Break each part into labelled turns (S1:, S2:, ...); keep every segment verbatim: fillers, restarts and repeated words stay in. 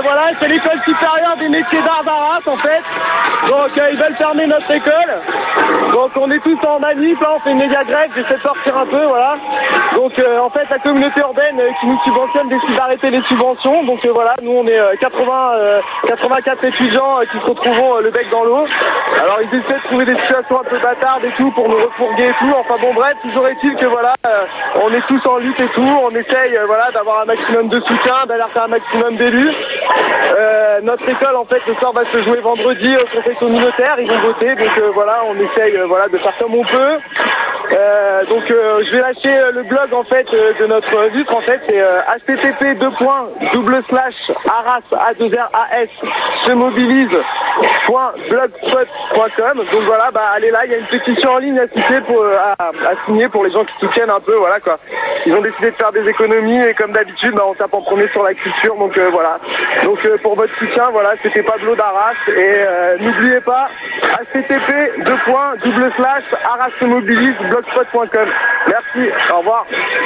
S1: voilà, c'est l'école supérieure des métiers d'art d'Arras en fait. Donc euh, ils veulent fermer notre école. Donc on est tous en manif, là on fait une méga grève, j'essaie de sortir un peu, voilà. Donc euh, en fait la communauté urbaine euh, qui nous subventionne décide d'arrêter les subventions. Donc euh, voilà, nous on est euh, quatre-vingts, euh, quatre-vingt-quatre étudiants euh, qui se retrouvent euh, le bec dans l'eau. Alors ils essaient de trouver des situations un peu bâtardes et tout pour nous refourguer et tout. Enfin bon bref, toujours est-il que voilà, euh, on est tous en lutte et tout. On essaye euh, voilà d'avoir un maximum de soutien, d'alerter un maximum d'élus. Euh, notre école en fait ce soir va se jouer vendredi au conseil communautaire, ils vont voter. Donc euh, voilà, on essaye euh, voilà de faire comme on peut. Euh, donc euh, je vais lâcher euh, le blog en fait euh, de notre vitre en fait c'est euh, h t t p deux points double slash arras a deux r a s se mobilise point blogspot point com. Donc voilà, bah allez là, il y a une pétition en ligne à signer pour euh, à, à signer pour les gens qui soutiennent un peu, voilà quoi. Ils ont décidé de faire des économies et comme d'habitude bah on tape en premier sur la culture. Donc euh, voilà. Donc euh, pour votre soutien, voilà, c'était Pablo d'Arras et euh, n'oubliez pas h t t p deux points double slash arras se mobilise blogspot point com. Merci, au revoir.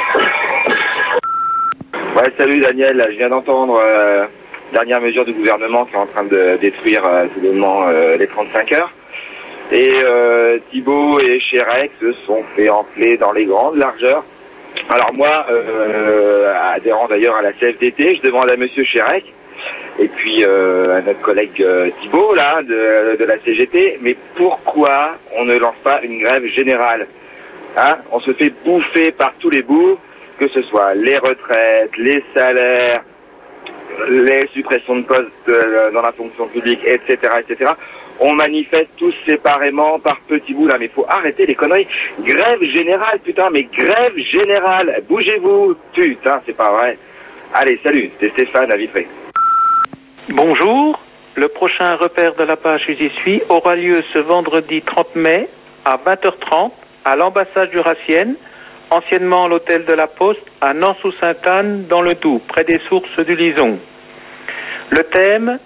S2: Ouais, salut Daniel, je viens d'entendre euh, dernière mesure du gouvernement qui est en train de détruire euh, tout bonnement euh, les trente-cinq heures. Et euh, Thibault et Chérec se sont fait enfler dans les grandes largeurs. Alors moi, euh, adhérent d'ailleurs à la C F D T, je demande à monsieur Chérec et puis euh, à notre collègue euh, Thibault là de, de la C G T, mais pourquoi on ne lance pas une grève générale? Hein, on se fait bouffer par tous les bouts, que ce soit les retraites, les salaires, les suppressions de postes euh, dans la fonction publique, et cetera, et cetera. On manifeste tous séparément par petits bouts là, mais il faut arrêter les conneries. Grève générale, putain, mais grève générale. Bougez-vous, putain, c'est pas vrai. Allez, salut, c'est Stéphane à Vitré.
S3: Bonjour, le prochain repère de la page J'y suis aura lieu ce vendredi trente mai à vingt heures trente à l'ambassade jurassienne, anciennement l'hôtel de la Poste, à Nans-sous-Sainte-Anne, dans le Doubs, près des sources du Lison. Le thème,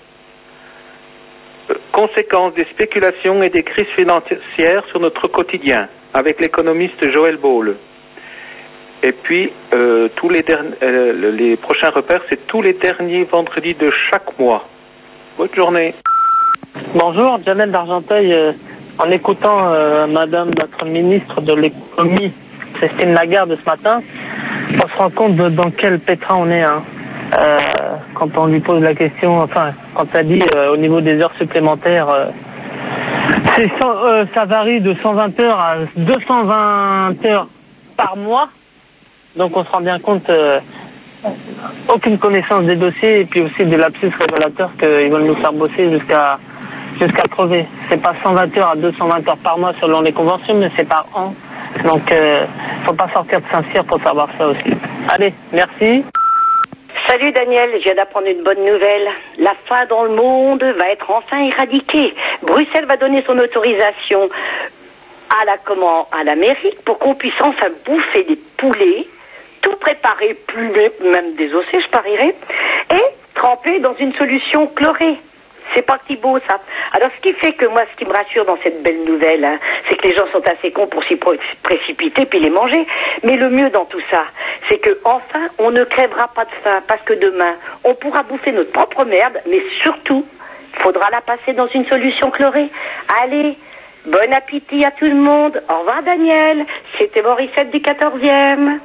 S3: euh, conséquences des spéculations et des crises financières sur notre quotidien, avec l'économiste Joël Ball. Et puis, euh, tous les, derni- euh, les prochains repères, c'est tous les derniers vendredis de chaque mois. Bonne journée.
S4: Bonjour, Jamel d'Argenteuil. Euh, en écoutant euh, Madame notre ministre de l'économie, Christine Lagarde, ce matin, on se rend compte de dans quel pétrin on est. Hein. Euh, quand on lui pose la question, enfin, quand elle dit euh, au niveau des heures supplémentaires, euh, c'est cent, euh, ça varie de cent vingt heures à deux cent vingt heures par mois. Donc on se rend bien compte, euh, aucune connaissance des dossiers et puis aussi des lapsus révélateurs qu'ils veulent nous faire bosser jusqu'à jusqu'à crever. C'est pas cent vingt heures à deux cent vingt heures par mois selon les conventions, mais c'est par an. Donc euh, faut pas sortir de Saint-Cyr pour savoir ça aussi. Allez, merci.
S5: Salut Daniel, je viens d'apprendre une bonne nouvelle. La faim dans le monde va être enfin éradiquée. Bruxelles va donner son autorisation à la comment à la mairie pour qu'on puisse enfin bouffer des poulets, tout préparé, plumé, même désossé, je parierais, et trempé dans une solution chlorée. C'est parti beau ça. Alors ce qui fait que moi, ce qui me rassure dans cette belle nouvelle, hein, c'est que les gens sont assez cons pour s'y précipiter puis les manger. Mais le mieux dans tout ça, c'est que enfin, on ne crèvera pas de faim parce que demain, on pourra bouffer notre propre merde, mais surtout, il faudra la passer dans une solution chlorée. Allez, bon appétit à tout le monde. Au revoir Daniel. C'était Morissette du quatorzième.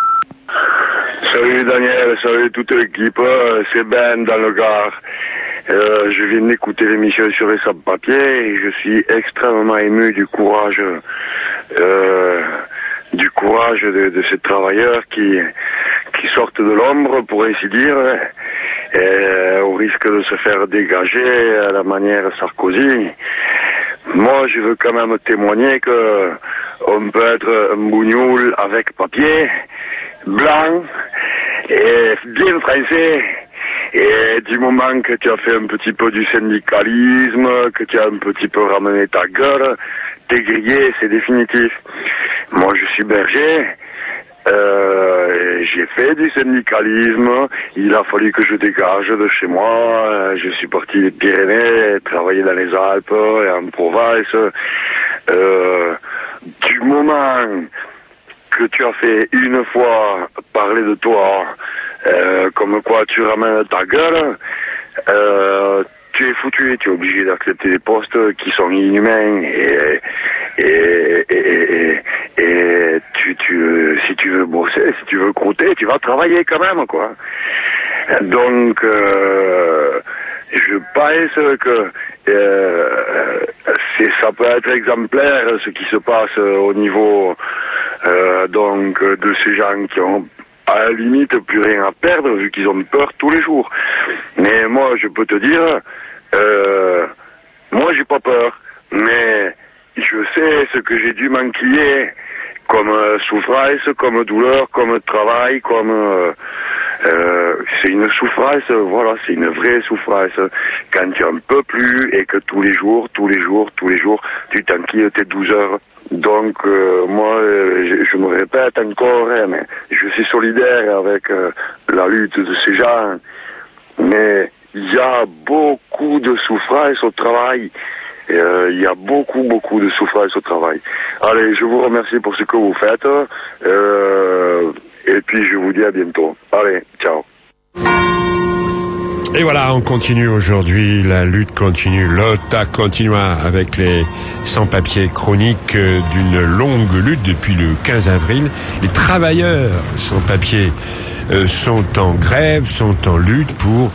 S6: Salut Daniel, salut toute l'équipe, c'est Ben dans le Gard. Euh, je viens d'écouter l'émission sur les sans-papiers et je suis extrêmement ému du courage, euh, du courage de, de ces travailleurs qui, qui sortent de l'ombre, pour ainsi dire, et, au risque de se faire dégager à la manière Sarkozy. Moi, je veux quand même témoigner que on peut être un bougnoul avec papier, blanc et bien français. Et du moment que tu as fait un petit peu du syndicalisme, que tu as un petit peu ramené ta gueule, t'es grillé, c'est définitif. Moi, je suis berger, euh, j'ai fait du syndicalisme, il a fallu que je dégage de chez moi, je suis parti des Pyrénées, travailler dans les Alpes et en Provence. Euh, du moment que tu as fait une fois parler de toi, Euh, comme quoi tu ramènes ta gueule, euh, tu es foutu, tu es obligé d'accepter des postes qui sont inhumains et, et, et, et, et tu, tu, si tu veux bosser, si tu veux croûter, tu vas travailler quand même, quoi. Donc, euh, je pense que euh, c'est, ça peut être exemplaire ce qui se passe au niveau euh, donc de ces gens qui ont à la limite plus rien à perdre vu qu'ils ont peur tous les jours. Mais moi, je peux te dire, euh, moi j'ai pas peur, mais je sais ce que j'ai dû m'enquiller comme euh, souffrance, comme douleur, comme travail, comme euh, euh, c'est une souffrance, voilà, c'est une vraie souffrance. Quand tu en peux plus et que tous les jours, tous les jours, tous les jours, tu t'enquilles tes douze heures. Donc euh, moi, euh, je, je me répète encore, hein, mais je suis solidaire avec euh, la lutte de ces gens. Mais il y a beaucoup de souffrance au travail. Il euh, y a beaucoup, beaucoup de souffrance au travail. Allez, je vous remercie pour ce que vous faites. Euh, et puis, je vous dis à bientôt. Allez, ciao.
S7: Et voilà, on continue aujourd'hui, la lutte continue, l'O T A continua avec les sans-papiers chroniques d'une longue lutte depuis le quinze avril. Les travailleurs sans-papiers euh, sont en grève, sont en lutte pour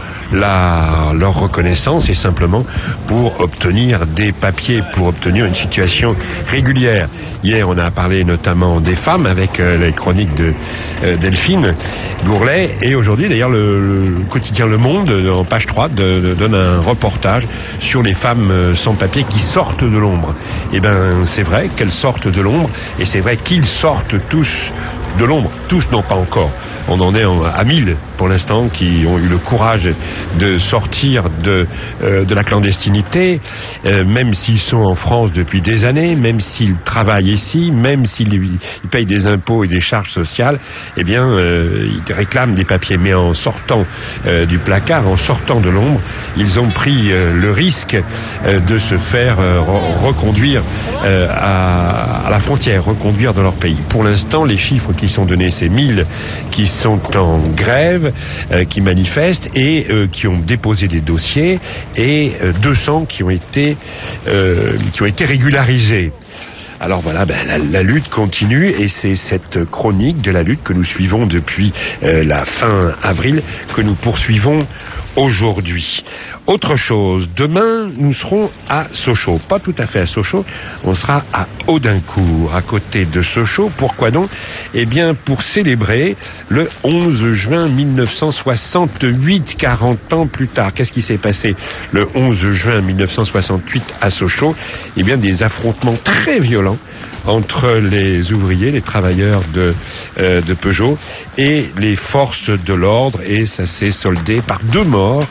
S7: la, leur reconnaissance et simplement pour obtenir des papiers, pour obtenir une situation régulière. Hier, on a parlé notamment des femmes avec euh, les chroniques de euh, Delphine Gourlet et aujourd'hui, d'ailleurs, le, le quotidien Le Monde, en page trois, de, de, donne un reportage sur les femmes euh, sans papiers qui sortent de l'ombre. Eh ben, c'est vrai qu'elles sortent de l'ombre et c'est vrai qu'ils sortent tous de l'ombre. Tous, non pas encore. On en est en, à mille pour l'instant qui ont eu le courage de sortir de euh, de la clandestinité, euh, même s'ils sont en France depuis des années, même s'ils travaillent ici, même s'ils ils payent des impôts et des charges sociales, eh bien euh, ils réclament des papiers. Mais en sortant euh, du placard, en sortant de l'ombre, ils ont pris euh, le risque euh, de se faire euh, re- reconduire euh, à, à la frontière, reconduire dans leur pays. Pour l'instant, les chiffres qui sont donnés, c'est mille qui sont en grève, euh, qui manifestent et euh, qui ont déposé des dossiers et euh, deux cents qui ont été euh, qui ont été régularisés. Alors voilà, ben, la, la lutte continue et c'est cette chronique de la lutte que nous suivons depuis euh, la fin avril que nous poursuivons aujourd'hui. Autre chose, demain, nous serons à Sochaux. Pas tout à fait à Sochaux, on sera à Audincourt, à côté de Sochaux. Pourquoi donc ? Eh bien, pour célébrer le onze juin mille neuf cent soixante-huit, quarante ans plus tard. Qu'est-ce qui s'est passé le onze juin mille neuf cent soixante-huit à Sochaux ? Eh bien, des affrontements très violents entre les ouvriers, les travailleurs de, euh, de Peugeot et les forces de l'ordre, et ça s'est soldé par deux morts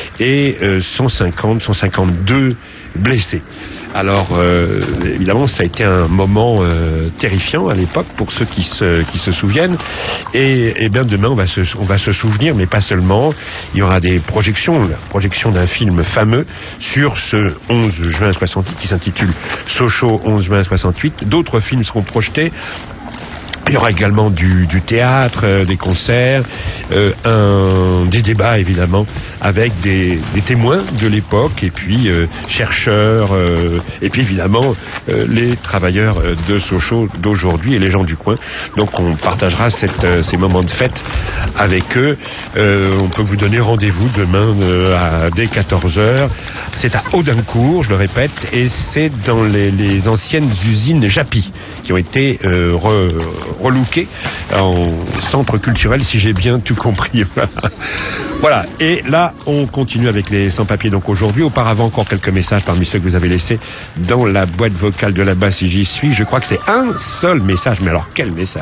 S7: et euh, cent cinquante, cent cinquante-deux blessés. Alors, euh, évidemment, ça a été un moment euh, terrifiant à l'époque pour ceux qui se qui se souviennent. Et, et bien demain, on va se on va se souvenir, mais pas seulement. Il y aura des projections, la projection d'un film fameux sur ce onze juin soixante-huit qui s'intitule Sochaux onze juin soixante-huit. D'autres films seront projetés. Il y aura également du, du théâtre, euh, des concerts, euh, un, des débats évidemment avec des, des témoins de l'époque et puis euh, chercheurs euh, et puis évidemment euh, les travailleurs de Sochaux d'aujourd'hui et les gens du coin. Donc on partagera cette, euh, ces moments de fête avec eux. Euh, on peut vous donner rendez-vous demain euh, à dès quatorze heures. C'est à Audincourt, je le répète, et c'est dans les, les anciennes usines Japy qui ont été euh, re, relookées en centre culturel, si j'ai bien tout compris. Voilà, et là, on continue avec les sans-papiers. Donc aujourd'hui, auparavant, encore quelques messages parmi ceux que vous avez laissés dans la boîte vocale de là-bas, si j'y suis. Je crois que c'est un seul message, mais alors quel message ?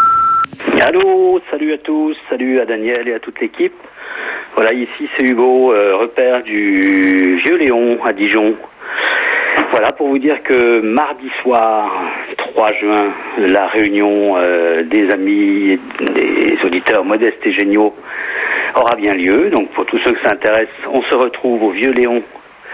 S8: Allô, salut à tous, salut à Daniel et à toute l'équipe. Voilà, ici c'est Hugo, euh, repère du Vieux Léon à Dijon. Voilà, pour vous dire que mardi soir, trois juin, la réunion euh, des amis et des auditeurs modestes et géniaux aura bien lieu. Donc pour tous ceux que ça intéresse, on se retrouve au Vieux Léon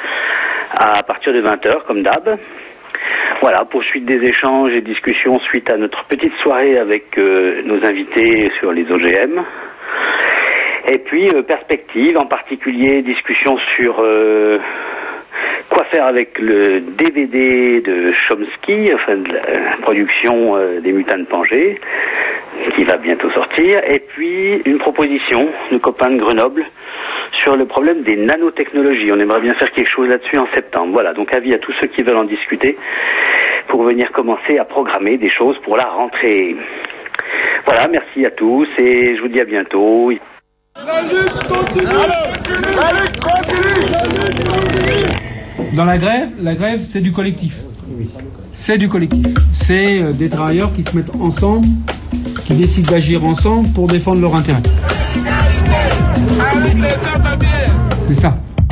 S8: à partir de vingt heures, comme d'hab. Voilà, poursuite des échanges et discussions suite à notre petite soirée avec euh, nos invités sur les O G M. Et puis euh, perspective, en particulier discussion sur euh, quoi faire avec le D V D de Chomsky, enfin de la production euh, des Mutants de Pangée, qui va bientôt sortir. Et puis une proposition de copains de Grenoble sur le problème des nanotechnologies. On aimerait bien faire quelque chose là-dessus en septembre. Voilà, donc avis à tous ceux qui veulent en discuter pour venir commencer à programmer des choses pour la rentrée. Voilà, merci à tous et je vous dis à bientôt.
S9: La lutte continue. La lutte continue. La lutte continue.
S10: Dans la grève, la grève c'est du collectif. C'est du collectif. C'est euh, des travailleurs qui se mettent ensemble, qui décident d'agir ensemble pour défendre leurs intérêts. C'est ça.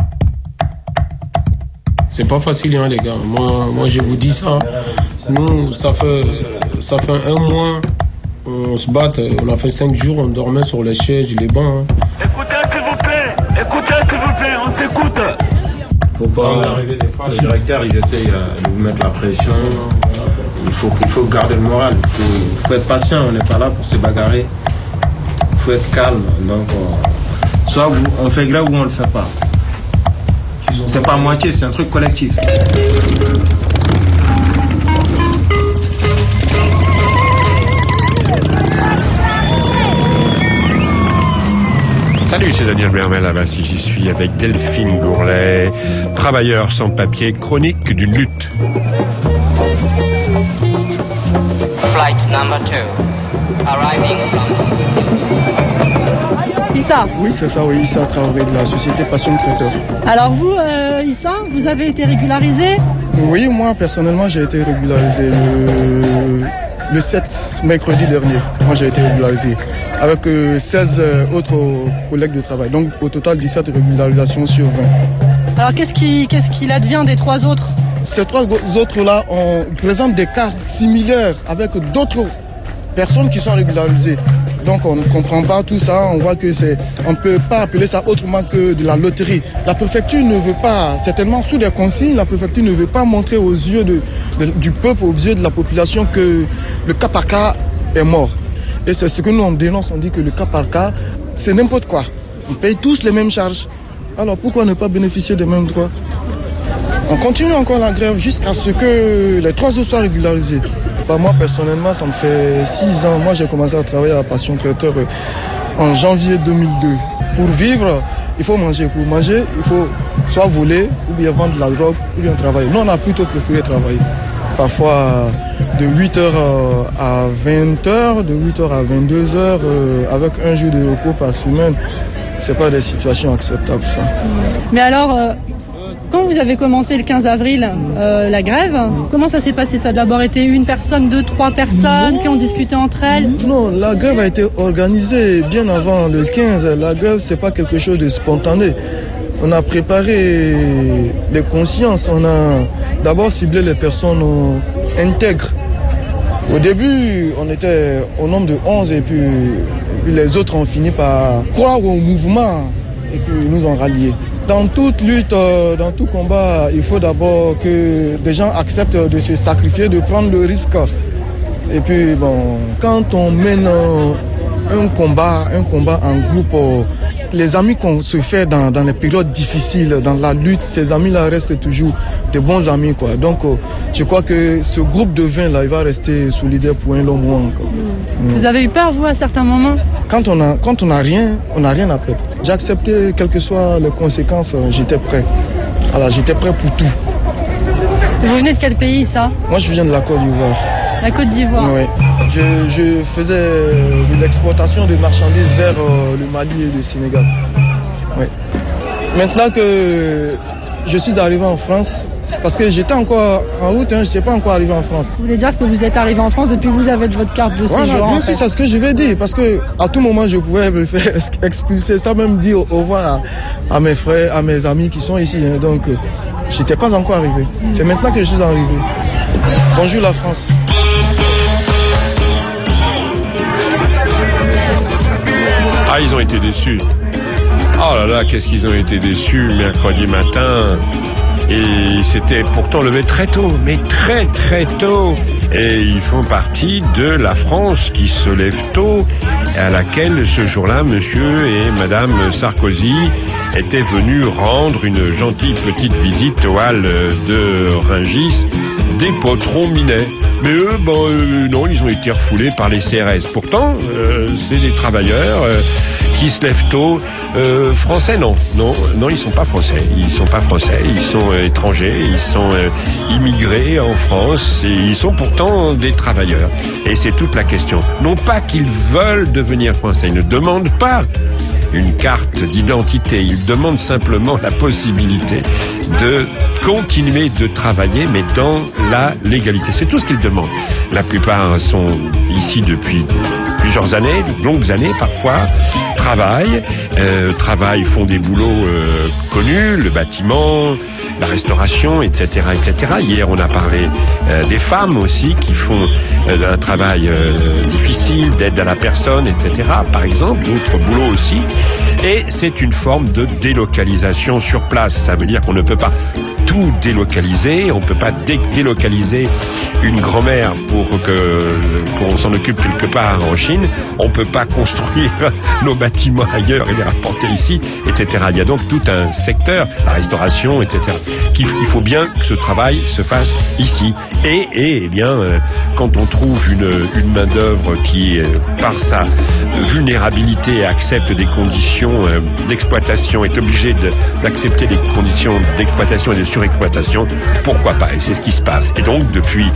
S11: C'est pas facile, hein, les gars. Moi, moi, je vous dis ça. Nous, ça fait, ça fait un mois, on se bat. On a fait cinq jours, on dormait sur les chaises, les bancs. Hein.
S9: Écoutez, s'il vous plaît. Écoutez, s'il vous plaît. On s'écoute.
S12: Faut pas. Quand vous arrivez des fois, les directeurs, ils essayent de vous mettre la pression. Il faut, il faut garder le moral. Il faut, faut être patient. On n'est pas là pour se bagarrer. Il faut être calme. Donc, on, soit vous, on fait grève ou on le fait pas. C'est pas à moitié, c'est un truc collectif.
S7: Salut, c'est Daniel Mermel à Vinci, j'y suis avec Delphine Gourlet, travailleur sans papier, chronique d'une lutte.
S13: Flight number two, arriving from...
S14: Issa.
S15: Oui, c'est ça, oui, Issa Traoré de la société Passion Traiteur.
S14: Alors vous, euh, Issa, vous avez été régularisé?
S15: Oui, moi, personnellement, j'ai été régularisé le, le sept mercredi dernier. Moi, j'ai été régularisé avec euh, seize autres collègues de travail. Donc, au total, dix-sept régularisations sur vingt.
S14: Alors, qu'est-ce qui, qu'est-ce qu'il advient des trois autres?
S15: Ces trois autres-là présentent des cas similaires avec d'autres personnes qui sont régularisées. Donc on ne comprend pas tout ça, on voit que c'est, on ne peut pas appeler ça autrement que de la loterie. La préfecture ne veut pas, certainement sous des consignes, la préfecture ne veut pas montrer aux yeux de, de, du peuple, aux yeux de la population que le cas par cas est mort. Et c'est ce que nous on dénonce, on dit que le cas par cas, c'est n'importe quoi. On paye tous les mêmes charges. Alors pourquoi ne pas bénéficier des mêmes droits? On continue encore la grève jusqu'à ce que les trois autres soient régularisés. Bah, moi personnellement ça me fait six ans, moi j'ai commencé à travailler à Passion Traiteur en janvier deux mille deux. Pour vivre, il faut manger, pour manger il faut soit voler ou bien vendre de la drogue ou bien travailler. Nous on a plutôt préféré travailler, parfois de huit heures à vingt heures, de huit heures à vingt-deux heures avec un jour de repos par semaine. C'est pas des situations acceptables ça.
S14: Mais alors euh... quand vous avez commencé le quinze avril euh, la grève, comment ça s'est passé? Ça a d'abord été une personne, deux, trois personnes non. qui ont discuté entre elles?
S15: Non, la grève a été organisée bien avant le quinze. La grève, c'est pas quelque chose de spontané. On a préparé les consciences. On a d'abord ciblé les personnes intègres. Au début, on était au nombre de onze et puis, et puis les autres ont fini par croire au mouvement et puis ils nous ont ralliés. Dans toute lutte, dans tout combat, il faut d'abord que des gens acceptent de se sacrifier, de prendre le risque. Et puis, bon, quand on mène un combat, un combat en groupe, les amis qu'on se fait dans, dans les périodes difficiles, dans la lutte, ces amis-là restent toujours de bons amis, quoi. Donc, je crois que ce groupe de vingt là, il va rester solidaire pour un long moment encore.
S14: Vous mmh. avez eu peur, vous, à certains moments?
S15: Quand on a, quand on a rien, on n'a rien à perdre. J'ai accepté, quelles que soient les conséquences, j'étais prêt. Alors, j'étais prêt pour tout.
S14: Vous venez de quel pays, ça?
S15: Moi, je viens de la Côte d'Ivoire.
S14: La Côte d'Ivoire?
S15: Oui. Je, je faisais de l'exportation de marchandises vers euh, le Mali et le Sénégal. Oui. Maintenant que je suis arrivé en France, parce que j'étais encore en route, hein, je ne sais pas encore arrivé en France.
S14: Vous voulez dire que vous êtes arrivé en France depuis que vous avez votre carte de séjour?
S15: Voilà, bien sûr, c'est ce que je vais dire, parce que à tout moment je pouvais me faire expulser, sans même dire au revoir à, à mes frères, à mes amis qui sont ici. Hein, donc, euh, je n'étais pas encore arrivé. Mmh. C'est maintenant que je suis arrivé. Bonjour la France.
S7: Ah, ils ont été déçus. Oh là là, qu'est-ce qu'ils ont été déçus mercredi matin. Et c'était pourtant levé très tôt, mais très très tôt. Et ils font partie de la France qui se lève tôt, à laquelle ce jour-là, monsieur et madame Sarkozy étaient venus rendre une gentille petite visite aux halles de Rungis des potrons minets. Mais eux, ben, euh, non, ils ont été refoulés par les C R S. Pourtant, euh, c'est des travailleurs euh, qui se lèvent tôt. Euh, français, non. Non, non, ils sont pas français. Ils sont pas français. Ils sont euh, étrangers. Ils sont euh, immigrés en France. Et ils sont pourtant des travailleurs. Et c'est toute la question. Non pas qu'ils veulent devenir français. Ils ne demandent pas une carte d'identité. Ils demandent simplement la possibilité de continuer de travailler, mais dans la légalité. C'est tout ce qu'ils demandent. La plupart sont ici depuis plusieurs années, longues années parfois, travaillent, euh, travaillent, font des boulots euh, connus, le bâtiment, la restauration, et cetera, et cetera. Hier, on a parlé euh, des femmes aussi qui font euh, un travail euh, difficile, d'aide à la personne, et cetera. Par exemple, d'autres boulots aussi. Et c'est une forme de délocalisation sur place. Ça veut dire qu'on ne peut pas tout délocaliser, on ne peut pas dé- délocaliser une grand-mère pour que qu'on s'en occupe quelque part en Chine. On ne peut pas construire nos bâtiments ailleurs et les rapporter ici, et cetera. Il y a donc tout un secteur, la restauration, et cetera. Qu'il il faut bien que ce travail se fasse ici. Et, et eh bien, euh, quand on trouve une, une main-d'œuvre qui, euh, par sa vulnérabilité, accepte des conditions euh, d'exploitation, est obligée de, d'accepter des conditions d'exploitation et de surexploitation, pourquoi pas? Et c'est ce qui se passe. Et donc, depuis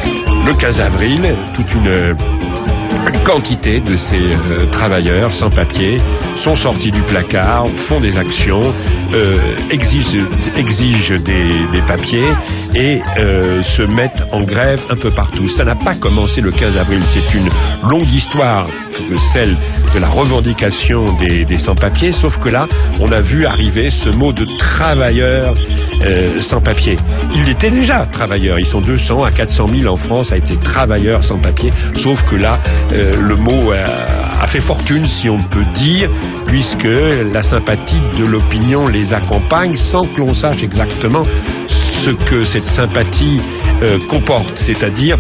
S7: le quinze avril, toute une, une quantité de ces euh, travailleurs sans papier sont sortis du placard, font des actions, euh, exigent, exigent des, des papiers et euh, se mettent en grève un peu partout. Ça n'a pas commencé le quinze avril, c'est une longue histoire, celle de la revendication des, des sans-papiers, sauf que là, on a vu arriver ce mot de travailleurs euh, sans-papiers. Ils étaient déjà travailleurs, ils sont deux cents à quatre cent mille en France à être travailleurs sans-papiers, sauf que là, euh, le mot a, a fait fortune, si on peut dire, puisque la sympathie de l'opinion les accompagne sans que l'on sache exactement ce que cette sympathie euh, comporte, c'est-à-dire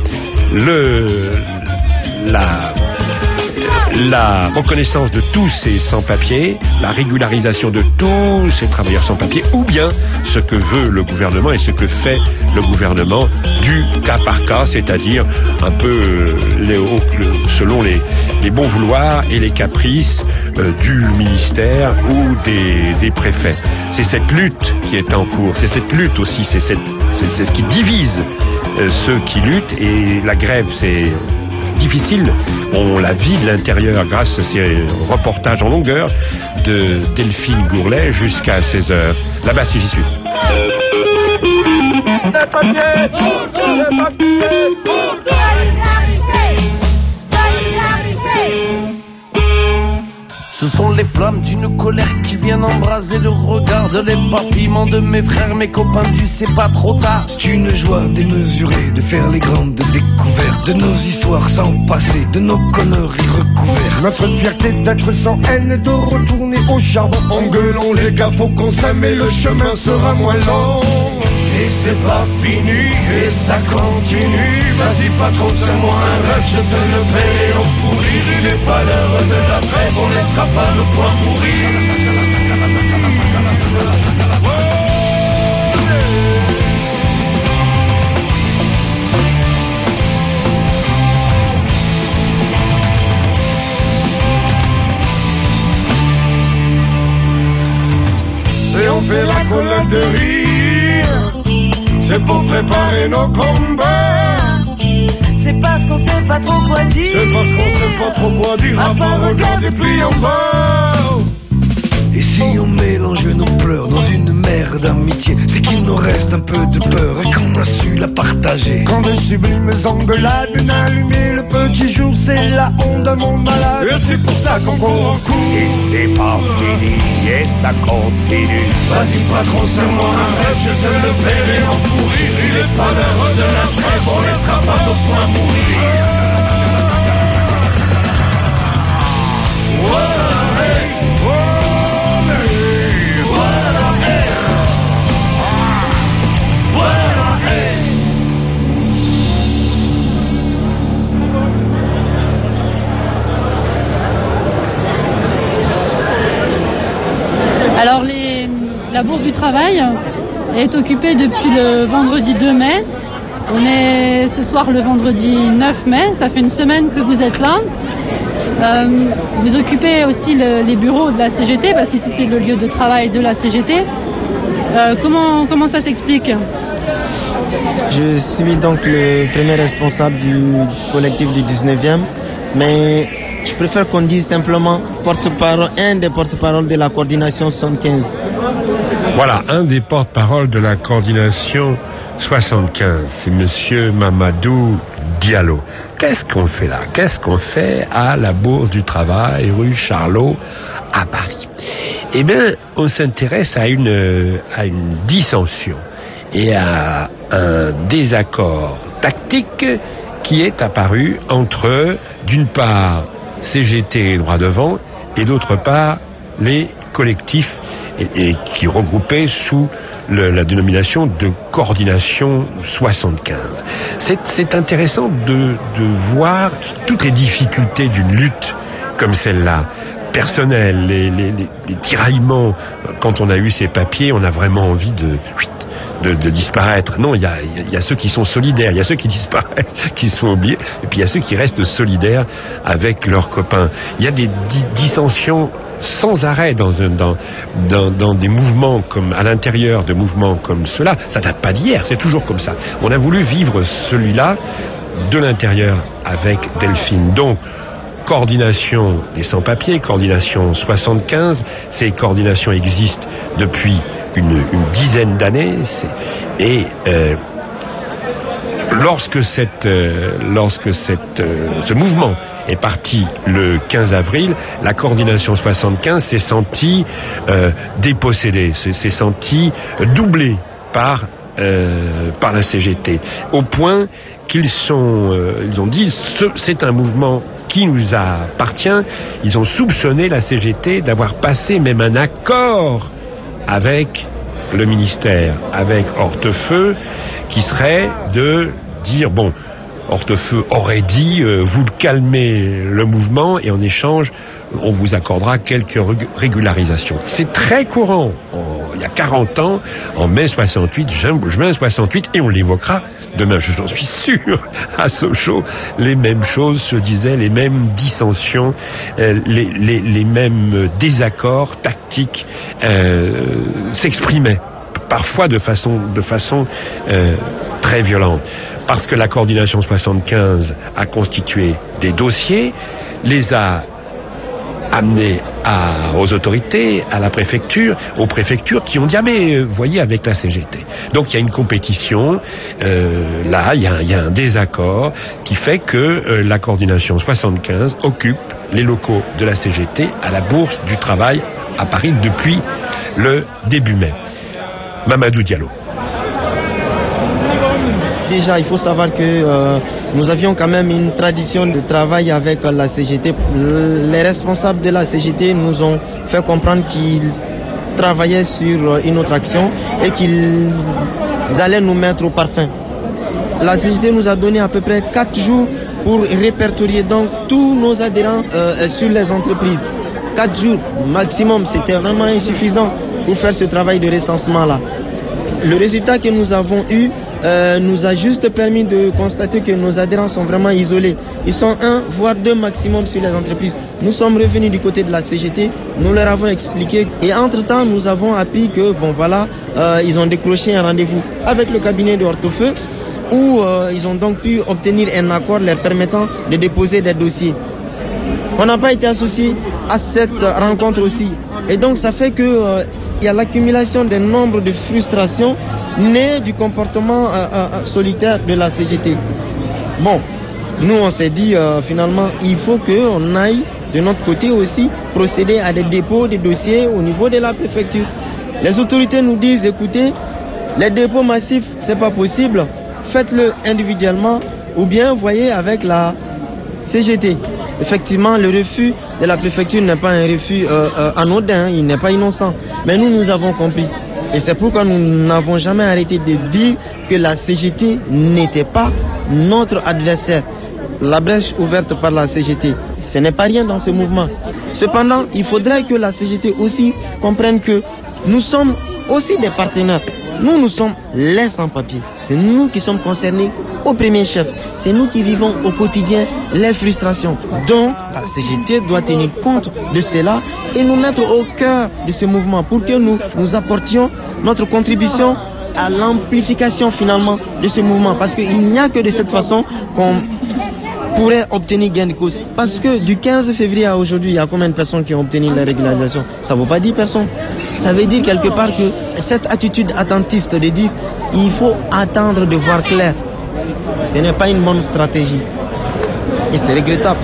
S7: le la la reconnaissance de tous ces sans-papiers, la régularisation de tous ces travailleurs sans-papiers, ou bien ce que veut le gouvernement et ce que fait le gouvernement du cas par cas, c'est-à-dire un peu euh, les, selon les, les bons vouloirs et les caprices euh, du ministère ou des, des préfets. C'est cette lutte qui est en cours, c'est cette lutte aussi, c'est, cette, c'est, c'est ce qui divise euh, ceux qui luttent, et la grève, c'est difficile. On la vit de l'intérieur grâce à ces reportages en longueur de Delphine Gourlet jusqu'à seize heures. Là-bas, si j'y suis.
S9: Les papiers, les papiers,
S16: ce sont les flammes d'une colère qui viennent embraser le regard de l'éparpillement de mes frères, mes copains du c'est pas trop tard.
S17: C'est une joie démesurée de faire les grandes découvertes de nos histoires sans passé, de nos conneries recouvertes.
S9: Notre fierté d'être sans haine et de retourner au charbon. Engueulons les gars, faut qu'on s'aime et le chemin sera moins long.
S16: Et c'est pas fini, et ça continue. Vas-y patron, c'est moi un rêve, je te le paierai en fou rire. Il n'est pas l'heure de la trêve, on laissera pas le point mourir.
S9: C'est on fait la colère de rire, c'est pour préparer nos combats.
S18: C'est parce qu'on sait pas trop quoi dire.
S9: C'est parce qu'on sait pas trop quoi dire à part regarder pli en bas.
S17: Et si on mélange nos pleurs dans une mer d'amitié, c'est qu'il nous reste un peu de peur et qu'on a su la partager.
S9: Quand de sublimes engueulades viennent allumer le petit jour, c'est la honte d'un monde malade. Et c'est pour ça qu'on court en cours.
S16: Et c'est pas fini, et ça continue. Vas-y patron, c'est moi un rêve, je te le paierai en fou rire. Il est pas l'heure de la trêve, on laissera pas nos points mourir.
S14: Alors, les, la Bourse du Travail est occupée depuis le vendredi deux mai. On est ce soir le vendredi neuf mai, ça fait une semaine que vous êtes là. Euh, vous occupez aussi le, les bureaux de la C G T, parce qu'ici c'est le lieu de travail de la C G T. Euh, comment, comment ça s'explique ?
S19: Je suis donc le premier responsable du collectif du dix-neuvième, mais je préfère qu'on dise simplement porte-parole, un des porte-parole de la coordination soixante-quinze.
S7: Voilà, un des porte-parole de la coordination soixante-quinze, c'est monsieur Mamadou Diallo. Qu'est-ce qu'on fait là ? Qu'est-ce qu'on fait à la Bourse du Travail, rue Charlot, à Paris ? Eh bien, on s'intéresse à une, à une dissension et à un désaccord tactique qui est apparu entre, d'une part, C G T et Droit Devant, et d'autre part, les collectifs, et, et qui regroupaient sous le, la dénomination de coordination soixante-quinze. C'est, c'est intéressant de, de voir toutes les difficultés d'une lutte comme celle-là, personnelle, les, les, les, les tiraillements. Quand on a eu ces papiers, on a vraiment envie de... De, de disparaître. Non, il y a, y a ceux qui sont solidaires, il y a ceux qui disparaissent, qui sont oubliés, et puis il y a ceux qui restent solidaires avec leurs copains. Il y a des di- dissensions sans arrêt dans, dans, dans, dans des mouvements comme, à l'intérieur de mouvements comme ceux-là. Ça date pas d'hier, c'est toujours comme ça. On a voulu vivre celui-là de l'intérieur avec Delphine. Donc, coordination des sans-papiers, coordination soixante-quinze, ces coordinations existent depuis une, une dizaine d'années, c'est, et euh, lorsque cette, euh, lorsque cette, euh, ce mouvement est parti le quinze avril, la coordination soixante-quinze s'est sentie euh, dépossédée, s'est, s'est sentie doublée par euh, par la C G T, au point qu'ils sont, euh, ils ont dit, ce, c'est un mouvement qui nous appartient. Ils ont soupçonné la C G T d'avoir passé même un accord avec le ministère, avec Hortefeux, qui serait de dire, bon, Hortefeux aurait dit, euh, vous calmez le mouvement et en échange, on vous accordera quelques régularisations. C'est très courant. En, il y a quarante ans, en mai soixante-huit, juin soixante-huit, et on l'évoquera demain, j'en suis sûr, à Sochaux, les mêmes choses se disaient, les mêmes dissensions, euh, les, les, les mêmes désaccords tactiques euh, s'exprimaient, parfois de façon, de façon euh, très violente. Parce que la coordination soixante-quinze a constitué des dossiers, les a amenés à, aux autorités, à la préfecture, aux préfectures qui ont dit « Ah mais, voyez, avec la C G T ». Donc il y a une compétition, euh, là, il y, a, il y a un désaccord qui fait que euh, la coordination soixante-quinze occupe les locaux de la C G T à la Bourse du Travail à Paris depuis le début mai. Mamadou Diallo.
S19: Déjà, il faut savoir que euh, nous avions quand même une tradition de travail avec la C G T. Les responsables de la C G T nous ont fait comprendre qu'ils travaillaient sur une autre action et qu'ils allaient nous mettre au parfum. La C G T nous a donné à peu près quatre jours pour répertorier donc tous nos adhérents euh, sur les entreprises. Quatre jours maximum, c'était vraiment insuffisant pour faire ce travail de recensement-là. Le résultat que nous avons eu Euh, nous a juste permis de constater que nos adhérents sont vraiment isolés. Ils sont un, voire deux maximum sur les entreprises. Nous sommes revenus du côté de la C G T, nous leur avons expliqué et entre-temps nous avons appris que bon voilà, euh, ils ont décroché un rendez-vous avec le cabinet de Hortefeux où euh, ils ont donc pu obtenir un accord leur permettant de déposer des dossiers. On n'a pas été associé à cette rencontre aussi et donc ça fait que euh, il y a l'accumulation d'un nombre de frustrations nées du comportement euh, euh, solitaire de la C G T. Bon, nous on s'est dit euh, finalement il faut qu'on aille de notre côté aussi procéder à des dépôts de dossiers au niveau de la préfecture. Les autorités nous disent écoutez, les dépôts massifs c'est pas possible, faites-le individuellement ou bien voyez avec la C G T. Effectivement, le refus de la préfecture n'est pas un refus euh, euh, anodin, il n'est pas innocent. Mais nous, nous avons compris. Et c'est pourquoi nous n'avons jamais arrêté de dire que la C G T n'était pas notre adversaire. la brèche ouverte par la C G T, ce n'est pas rien dans ce mouvement. Cependant, il faudrait que la C G T aussi comprenne que nous sommes aussi des partenaires. Nous, nous sommes les sans-papiers. C'est nous qui sommes concernés au premier chef. C'est nous qui vivons au quotidien les frustrations. Donc, la C G T doit tenir compte de cela et nous mettre au cœur de ce mouvement pour que nous, nous apportions notre contribution à l'amplification finalement de ce mouvement. Parce qu'il n'y a que de cette façon qu'on pourrait obtenir gain de cause. Parce que du quinze février à aujourd'hui, il y a combien de personnes qui ont obtenu la régularisation? Ça ne vaut pas dix personnes. Ça veut dire quelque part que cette attitude attentiste de dire il faut attendre de voir clair, ce n'est pas une bonne stratégie. Et c'est regrettable.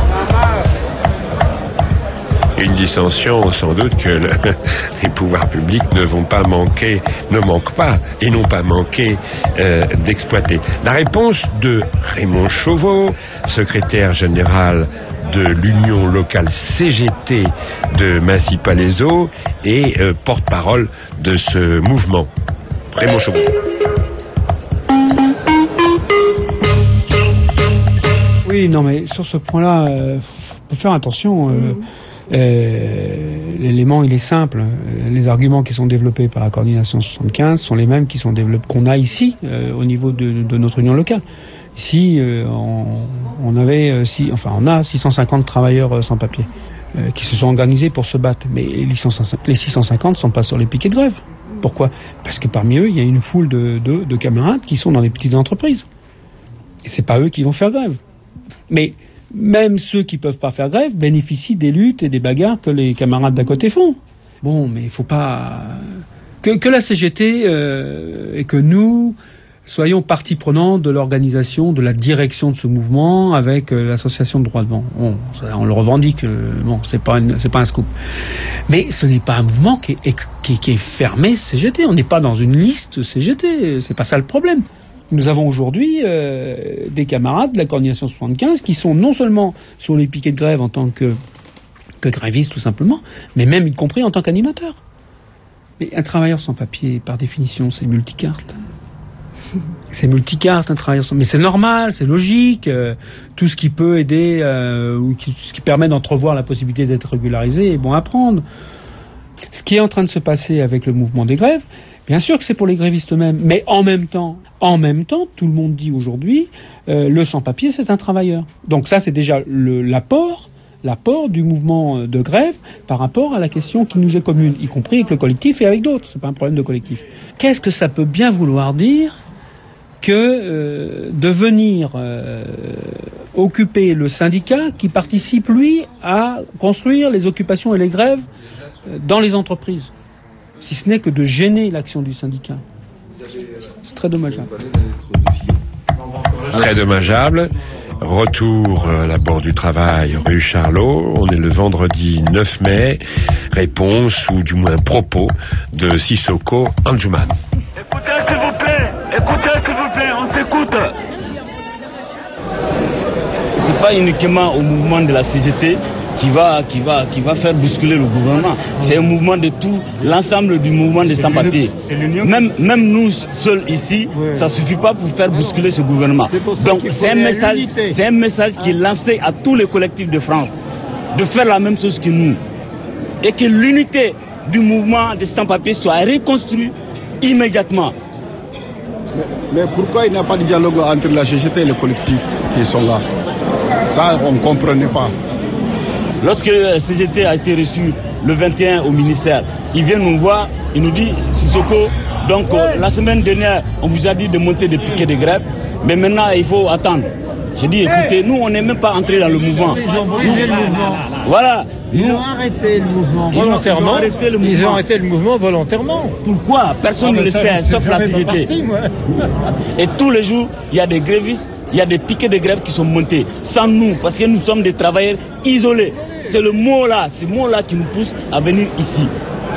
S7: Une dissension, sans doute, que le, les pouvoirs publics ne vont pas manquer, ne manquent pas et n'ont pas manqué euh, d'exploiter. La réponse de Raymond Chauveau, secrétaire général de l'Union locale C G T de Massy-Palaiseau et euh, porte-parole de ce mouvement. Raymond Chauveau.
S10: Oui, non, mais sur ce point-là, il euh, faut faire attention. Euh, mmh. Euh, l'élément il est simple, les arguments qui sont développés par la coordination soixante-quinze sont les mêmes qui sont développés qu'on a ici euh, au niveau de, de notre union locale. Ici euh, on, on avait euh, si, enfin on a six cent cinquante travailleurs euh, sans papier euh, qui se sont organisés pour se battre, mais les six cent cinquante sont pas sur les piquets de grève. Pourquoi? Parce que parmi eux il y a une foule de, de, de camarades qui sont dans les petites entreprises et c'est pas eux qui vont faire grève. Mais même ceux qui peuvent pas faire grève bénéficient des luttes et des bagarres que les camarades d'à côté font. Bon, mais il faut pas que, que la C G T euh, et que nous soyons partie prenante de l'organisation, de la direction de ce mouvement avec euh, l'association de droits devant. On, ça, on le revendique. Euh, bon, c'est pas une, c'est pas un scoop. Mais ce n'est pas un mouvement qui est, qui, qui est fermé C G T. On n'est pas dans une liste C G T. C'est pas ça le problème. Nous avons aujourd'hui euh, des camarades de la coordination soixante-quinze qui sont non seulement sur les piquets de grève en tant que, que grévistes tout simplement, mais même y compris en tant qu'animateurs. Mais un travailleur sans papier, par définition, c'est multicarte. C'est multicarte, un travailleur sans... Mais c'est normal, c'est logique. Euh, tout ce qui peut aider, euh, ou qui, ce qui permet d'entrevoir la possibilité d'être régularisé est bon à prendre. Ce qui est en train de se passer avec le mouvement des grèves, bien sûr que c'est pour les grévistes eux-mêmes, mais en même temps, en même temps, tout le monde dit aujourd'hui, euh, le sans-papier, c'est un travailleur. Donc ça, c'est déjà le, l'apport, l'apport du mouvement de grève par rapport à la question qui nous est commune, y compris avec le collectif et avec d'autres. C'est pas un problème de collectif. Qu'est-ce que ça peut bien vouloir dire que euh, de venir euh, occuper le syndicat qui participe, lui, à construire les occupations et les grèves euh, dans les entreprises, si ce n'est que de gêner l'action du syndicat. C'est très dommageable.
S7: Très dommageable. Retour à la Bourse du Travail, rue Charlot. On est le vendredi neuf mai. Réponse, ou du moins propos, de Sissoko Anjuman.
S16: Écoutez s'il vous plaît, écoutez s'il vous plaît, on s'écoute.
S20: C'est pas uniquement au mouvement de la C G T qui va, qui va, qui va faire bousculer le gouvernement. C'est un mouvement de tout, l'ensemble du mouvement des sans-papiers. Même, même nous seuls ici, ouais. Ça suffit pas pour faire bousculer ce gouvernement. Donc c'est un message, c'est un message qui est lancé à tous les collectifs de France de faire la même chose que nous et que l'unité du mouvement des sans-papiers soit reconstruite immédiatement.
S21: Mais, mais pourquoi il n'y a pas de dialogue entre la C G T et les collectifs qui sont là? Ça, on ne comprenait pas.
S20: Lorsque le C G T a été reçu le vingt et un au ministère, il vient nous voir, il nous dit, Sissoko, donc ouais. euh, la semaine dernière, on vous a dit de monter des piquets de grève, mais maintenant il faut attendre. J'ai dit, écoutez, nous on n'est même pas entrés dans le mouvement.
S22: Ils ont brisé le mouvement.
S20: Voilà.
S22: Ils
S20: nous,
S22: ont arrêté le mouvement volontairement. Ils ont arrêté le mouvement, ils ont arrêté le mouvement volontairement.
S20: Pourquoi? Personne ah, ne le ça, sait, sauf la C G T. Parti, et tous les jours, il y a des grévistes, il y a des piquets de grève qui sont montés, sans nous, parce que nous sommes des travailleurs isolés. C'est le mot là, ce mot là qui nous pousse à venir ici.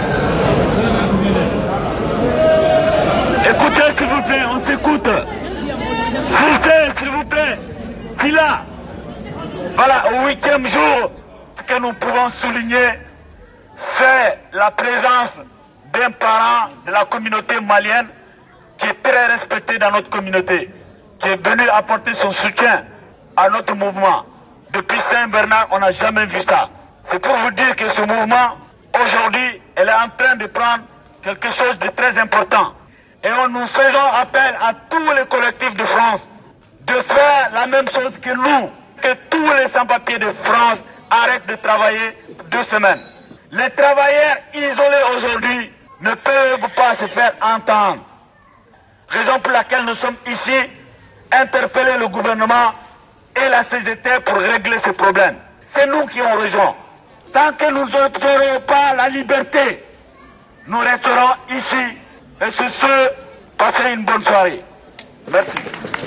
S16: Écoutez s'il vous plaît, on s'écoute. S'il s'il vous plaît, si là, voilà, au huitième jour, ce que nous pouvons souligner, c'est la présence d'un parent de la communauté malienne qui est très respecté dans notre communauté, qui est venu apporter son soutien à notre mouvement. Depuis Saint-Bernard, on n'a jamais vu ça. C'est pour vous dire que ce mouvement, aujourd'hui, elle est en train de prendre quelque chose de très important. Et on nous faisons appel à tous les collectifs de France de faire la même chose que nous, que tous les sans-papiers de France arrêtent de travailler deux semaines. Les travailleurs isolés aujourd'hui ne peuvent pas se faire entendre. Raison pour laquelle nous sommes ici, interpeller le gouvernement et la C G T pour régler ce problème. C'est nous qui ont rejoint. Tant que nous n'obtiendrons pas la liberté, nous resterons ici. Et sur ce, passez une bonne soirée. Merci.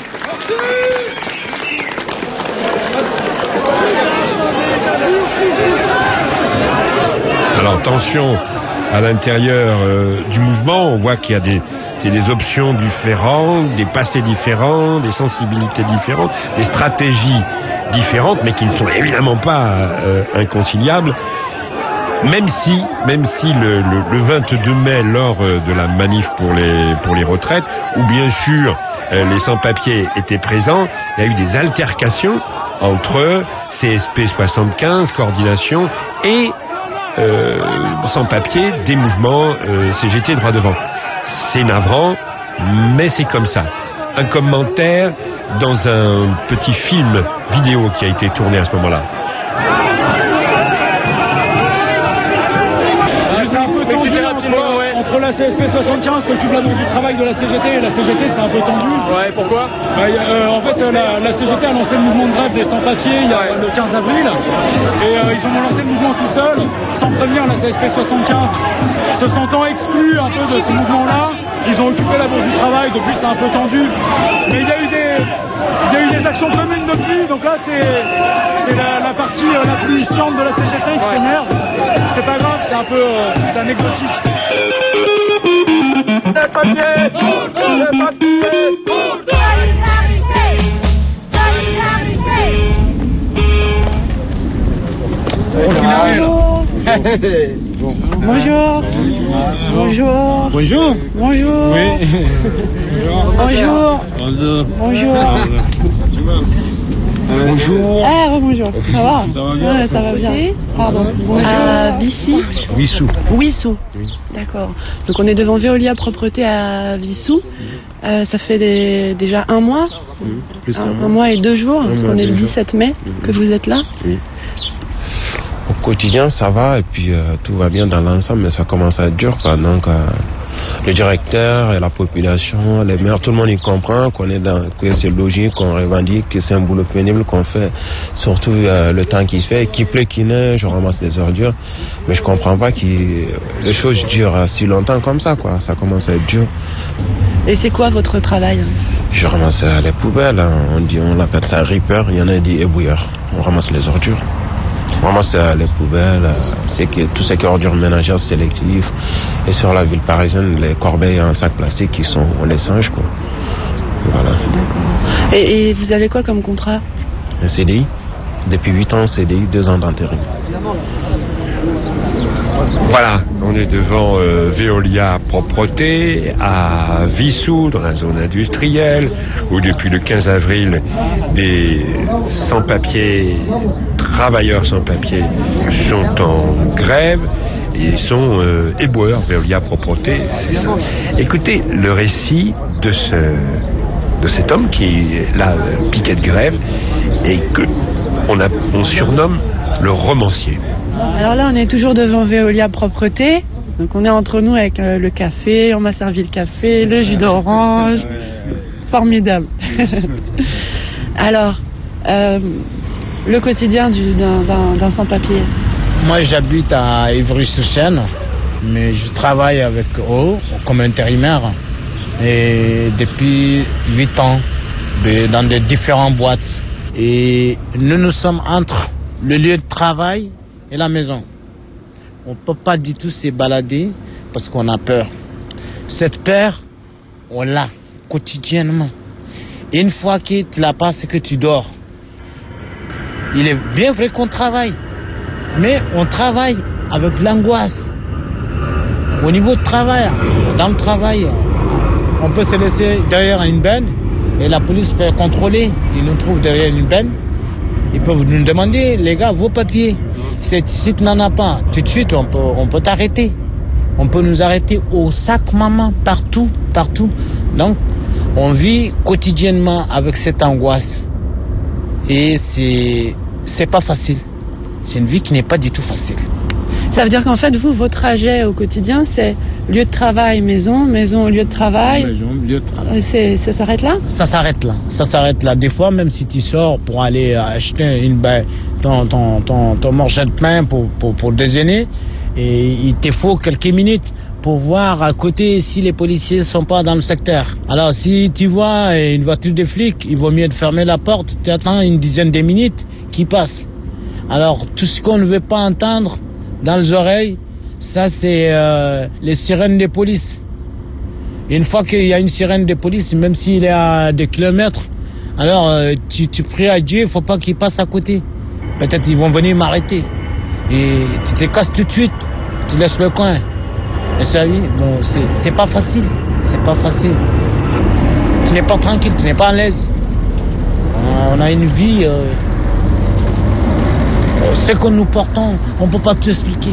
S7: Alors attention, à l'intérieur euh, du mouvement, on voit qu'il y a des, c'est des options différentes, des passés différents, des sensibilités différentes, des stratégies différentes, mais qui ne sont évidemment pas euh, inconciliables. Même si, même si le, le, le vingt-deux mai, lors de la manif pour les pour les retraites, où bien sûr euh, les sans-papiers étaient présents, il y a eu des altercations entre C S P soixante-quinze, coordination, et euh, sans-papiers des mouvements euh, C G T droit devant. C'est navrant, mais c'est comme ça. Un commentaire dans un petit film vidéo qui a été tourné à ce moment-là.
S1: C'est un peu tendu entre, entre la C S P soixante-quinze qui occupe la bourse du travail de la C G T et la C G T, c'est un peu tendu.
S2: Ouais, pourquoi
S1: bah, euh, En fait, la, la C G T a lancé le mouvement de grève des sans-papiers il y a ouais. le quinze avril et euh, ils ont lancé le mouvement tout seuls, sans prévenir la C S P soixante-quinze. Se sentant exclus un peu de ce mouvement-là, ils ont occupé la bourse du travail, depuis c'est un peu tendu. Mais il y a eu des, il y a eu des actions communes depuis, donc là c'est, c'est la, la partie la plus chiante de la C G T qui s'énerve. C'est pas grave, c'est un peu, euh, c'est anecdotique.
S16: Les papiers, les papiers,
S2: Bonjour. Bonjour.
S1: Bonjour.
S2: Bonjour.
S1: Oui.
S2: Bonjour.
S1: Bonjour.
S2: Bonjour.
S1: Bonjour.
S2: Ah, bonjour. Ça va
S1: Ça va bien.
S2: Ouais, ça va bien. Pardon. Bonjour.
S23: À Vissy.
S1: Wissou.
S23: Wissou. D'accord. Donc on est devant Veolia Propreté à Vissou. Euh, ça fait des, déjà un mois.
S1: Mmh. Plus
S23: un,
S1: un,
S23: un mois et deux jours, parce qu'on est le dix-sept mai mmh. que vous êtes là.
S24: Oui. Au quotidien, ça va, et puis euh, tout va bien dans l'ensemble, mais ça commence à être dur, quoi. Donc, euh, le directeur et la population, les maires, tout le monde y comprend qu'on est dans, que c'est logique, qu'on revendique, que c'est un boulot pénible qu'on fait, surtout euh, le temps qu'il fait, qu'il pleut, qu'il neige, je ramasse des ordures, mais je comprends pas que les choses durent si longtemps comme ça, quoi. Ça commence à être dur.
S23: Et c'est quoi votre travail?
S24: Je ramasse les poubelles, hein. on dit, on l'appelle ça ripper, il y en a dit ébouilleur. On ramasse les ordures. On ramasse les poubelles, c'est que tout ce qui est ordures ménagères sélectives. Et sur la ville parisienne, les corbeilles en sac plastique qui sont, on les singe, quoi. Voilà.
S23: D'accord. Et, et vous avez quoi comme contrat?
S24: Un C D I. Depuis huit ans, C D I, deux ans d'intérim.
S7: Voilà, on est devant euh, Veolia Propreté à Vissou, dans la zone industrielle, où depuis le quinze avril, des sans-papiers, travailleurs sans-papiers sont en grève et sont euh, éboueurs. Veolia Propreté, c'est ça. Écoutez le récit de ce de cet homme qui est là, piquet de grève, et que on, a, on surnomme le romancier.
S23: Alors là, on est toujours devant Veolia Propreté. Donc on est entre nous avec euh, le café, on m'a servi le café, le jus d'orange. Formidable. Alors, euh, le quotidien du, d'un, d'un, d'un sans-papier.
S25: Moi, j'habite à Ivry-sur-Seine, mais je travaille avec eux comme intérimaire. Et depuis huit ans, dans des différentes boîtes. Et nous nous sommes entre le lieu de travail et la maison. On ne peut pas du tout se balader parce qu'on a peur. Cette peur, on l'a quotidiennement. Et une fois que tu l'as pas, c'est que tu dors. Il est bien vrai qu'on travaille, mais on travaille avec l'angoisse. Au niveau de travail, dans le travail, on peut se laisser derrière une benne et la police fait contrôler. Ils nous trouvent derrière une benne. Ils peuvent nous demander, les gars, vos papiers. Si, si tu n'en as pas, tout de suite, on peut, on peut t'arrêter. On peut nous arrêter au sac maman, partout, partout. Donc, on vit quotidiennement avec cette angoisse. Et c'est, c'est pas facile. C'est une vie qui n'est pas du tout facile.
S23: Ça veut dire qu'en fait, vous, vos trajets au quotidien, c'est lieu de travail, maison, maison, lieu de travail.
S25: Maison, lieu de travail.
S23: C'est, ça s'arrête là ?
S25: Ça s'arrête là. Ça s'arrête là. Des fois, même si tu sors pour aller acheter une, ben, ton, ton, ton, ton morceau de pain pour, pour, pour déjeuner, et il te faut quelques minutes pour voir à côté si les policiers sont pas dans le secteur. Alors, si tu vois une voiture de flic, il vaut mieux de fermer la porte. Tu attends une dizaine de minutes qui passent. Alors, tout ce qu'on ne veut pas entendre dans les oreilles, ça c'est euh, les sirènes de police. Une fois qu'il y a une sirène de police, même s'il est à des kilomètres, alors euh, tu, tu pries à Dieu, il faut pas qu'il passe à côté. Peut-être ils vont venir m'arrêter. Et tu te casses tout de suite, tu laisses le coin. Et ça, oui, bon, c'est, c'est pas facile, c'est pas facile. Tu n'es pas tranquille, tu n'es pas à l'aise. On a une vie... Euh, ce que nous portons, on ne peut pas tout expliquer.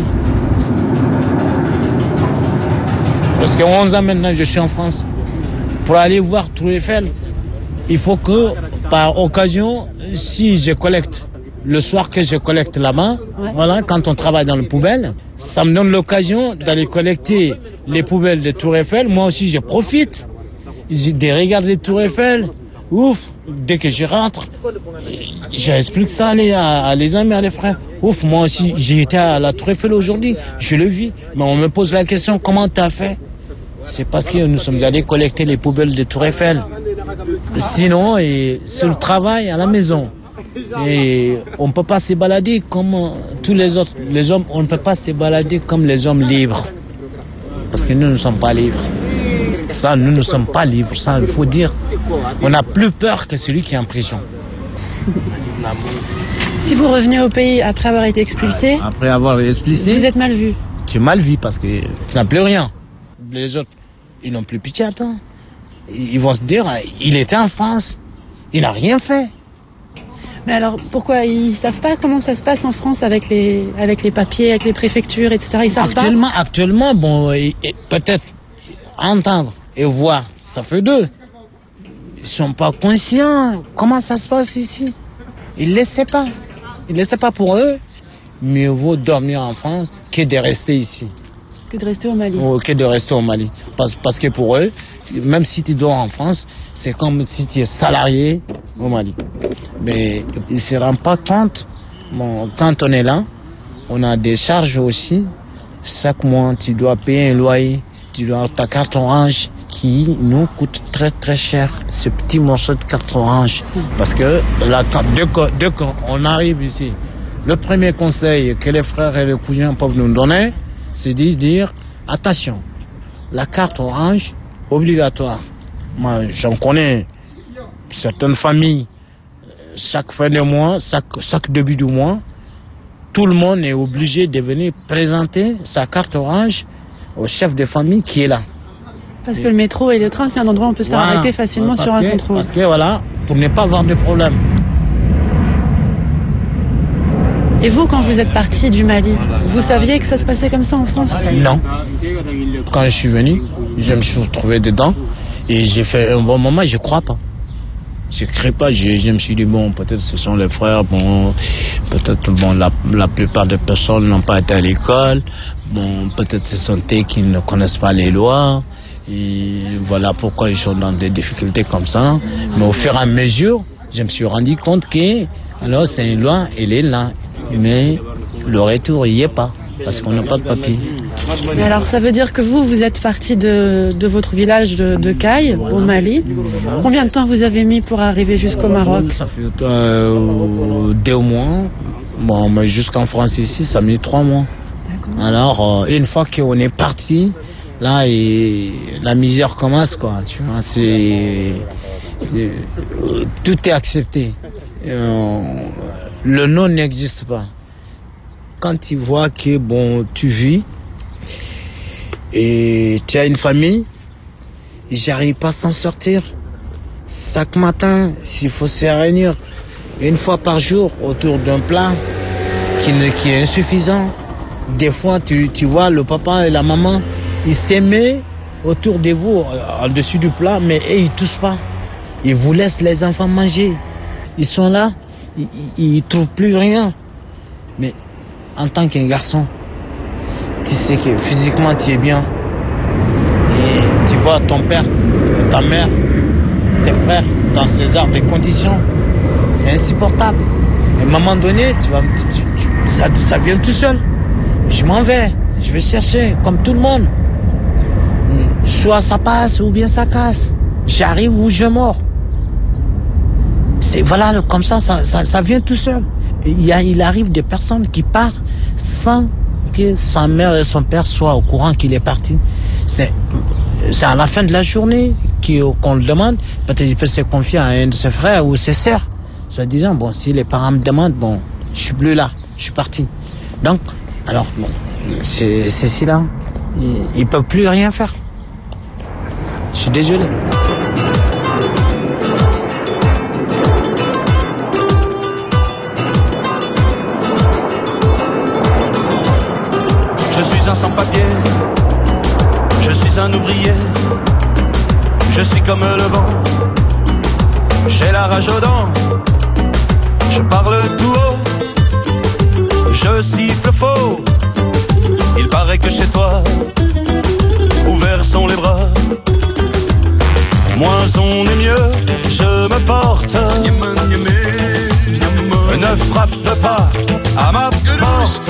S25: Parce que onze ans maintenant, je suis en France. Pour aller voir Tour Eiffel, il faut que, par occasion, si je collecte, le soir que je collecte là-bas, ouais. Voilà, quand on travaille dans les poubelles, ça me donne l'occasion d'aller collecter les poubelles de Tour Eiffel. Moi aussi, je profite de regarder les Tour Eiffel. Ouf, dès que je rentre, j'explique ça à les, à les amis, à les frères. Ouf, moi aussi, j'ai été à la Tour Eiffel aujourd'hui, je le vis. Mais on me pose la question, comment t'as fait? C'est parce que nous sommes allés collecter les poubelles de Tour Eiffel. Sinon, et sur le travail, à la maison. Et on ne peut pas se balader comme tous les autres. Les hommes, on ne peut pas se balader comme les hommes libres. Parce que nous ne sommes pas libres. Ça, nous ne sommes pas libres. Ça, il faut dire. On a plus peur que celui qui est en prison.
S23: Si vous revenez au pays après avoir été expulsé,
S25: après avoir été expulsé,
S23: vous êtes mal vu.
S25: Tu es mal vu parce que tu n'as plus rien. Les autres, ils n'ont plus pitié à toi. Ils vont se dire, il était en France, il n'a rien fait.
S23: Mais alors, pourquoi ils savent pas comment ça se passe en France avec les, avec les papiers, avec les préfectures, et cetera. Ils savent
S25: actuellement,
S23: pas.
S25: Actuellement, bon, et, et peut-être entendre et voir, ça fait deux. Ils sont pas conscients comment ça se passe ici. Ils ne le savent pas. Ils ne le savent pas pour eux. Mieux vaut dormir en France que de rester ici.
S23: Que de rester au Mali.
S25: Oh, que de rester au Mali. Parce, parce que pour eux, même si tu dors en France, c'est comme si tu es salarié au Mali. Mais ils ne se rendent pas compte. Bon, quand on est là, on a des charges aussi. Chaque mois, tu dois payer un loyer. Tu dois avoir ta carte orange qui nous coûte très très cher. Ce petit morceau de carte orange. Parce que là, quand, dès, que, dès qu'on arrive ici, le premier conseil que les frères et les cousins peuvent nous donner, c'est de dire, attention, la carte orange, obligatoire. Moi, j'en connais certaines familles, chaque fin de mois, chaque, chaque début du mois, tout le monde est obligé de venir présenter sa carte orange au chef de famille qui est là.
S23: Parce que le métro et le train, c'est un endroit où on peut se faire
S25: voilà,
S23: arrêter facilement sur un
S25: que,
S23: contrôle.
S25: Parce que voilà, pour ne pas avoir de problème.
S23: Et vous, quand vous êtes parti du Mali, vous saviez que ça se passait comme ça en France?
S25: Non. Quand je suis venu, je me suis retrouvé dedans et j'ai fait un bon moment, je ne crois pas. Je ne crée pas, je, je me suis dit, bon, peut-être ce sont les frères, bon, peut-être bon, la, la plupart des personnes n'ont pas été à l'école, bon, peut-être ce sont eux qui ne connaissent pas les lois, et voilà pourquoi ils sont dans des difficultés comme ça. Mais au fur et à mesure, je me suis rendu compte que, alors c'est une loi, elle est là, mais le retour, il n'y est pas, parce qu'on n'a pas de papier.
S23: Mais alors, ça veut dire que vous, vous êtes parti de, de votre village de, de Caille, au Mali. Combien de temps vous avez mis pour arriver jusqu'au Maroc?
S25: Ça fait euh, deux mois. Bon, mais jusqu'en France ici, ça a mis trois mois. Alors, euh, une fois qu'on est parti, là, et la misère commence, quoi. Tu vois, c'est, c'est tout est accepté. Euh, le non n'existe pas. Quand tu vois que bon, tu vis et tu as une famille, j'arrive pas à s'en sortir. chaque matin, s'il faut se réunir une fois par jour autour d'un plat qui, ne, qui est insuffisant, des fois tu, tu vois le papa et la maman, ils s'aimaient autour de vous, au-dessus du plat, mais eux, ils ne touchent pas. Ils vous laissent les enfants manger. Ils sont là, ils ne trouvent plus rien. Mais en tant qu'un garçon, tu sais que physiquement tu es bien. Et tu vois ton père, ta mère, tes frères dans ces arts de conditions. C'est insupportable. À un moment donné, tu vas, tu, tu, ça, ça vient tout seul. Je m'en vais, je vais chercher, comme tout le monde. Soit ça passe ou bien ça casse. J'arrive ou je mors. C'est, voilà, comme ça, ça, ça, ça vient tout seul. Il, y a, il arrive des personnes qui partent sans que sa mère et son père soient au courant qu'il est parti. C'est, c'est à la fin de la journée qu'on le demande. Peut-être qu'il peut se confier à un de ses frères ou ses sœurs. Soit disant, bon, si les parents me demandent, bon, je suis plus là, je suis parti. Donc, alors, bon, c'est, c'est si là. Ils ne peuvent plus rien faire. Je suis désolé.
S3: Je suis un sans-papier, je suis un ouvrier, je suis comme le vent, j'ai la rage aux dents, je parle tout haut, je siffle faux, il paraît que chez toi, ouverts sont les bras, moins on est mieux, je me porte, ne frappe pas à ma porte.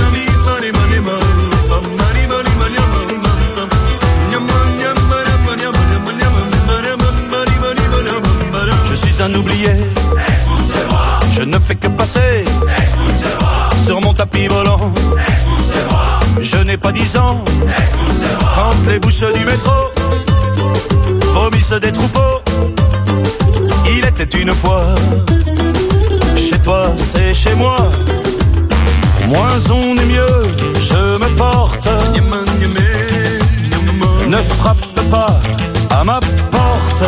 S3: Je suis un oublié, je ne fais que passer sur mon tapis volant. Je n'ai pas dix ans quand les bouches du métro vomissent des troupeaux. Il était une fois, chez toi c'est chez moi. Moins on est mieux, je me porte. Ne frappe pas à ma porte.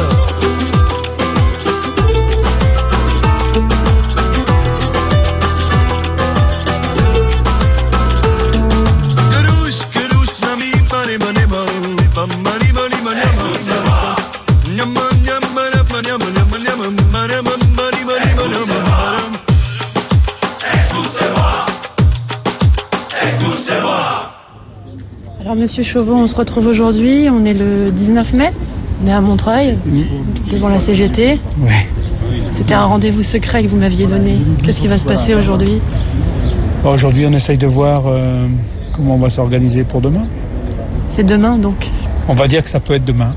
S23: Alors Monsieur Chauveau, on se retrouve aujourd'hui, on est le dix-neuf mai, on est à Montreuil, devant la C G T.
S10: Ouais.
S23: C'était un rendez-vous secret que vous m'aviez donné. Qu'est-ce qui va se passer aujourd'hui?
S10: Aujourd'hui, on essaye de voir euh, comment on va s'organiser pour demain.
S23: C'est demain donc?
S10: On va dire que ça peut être demain.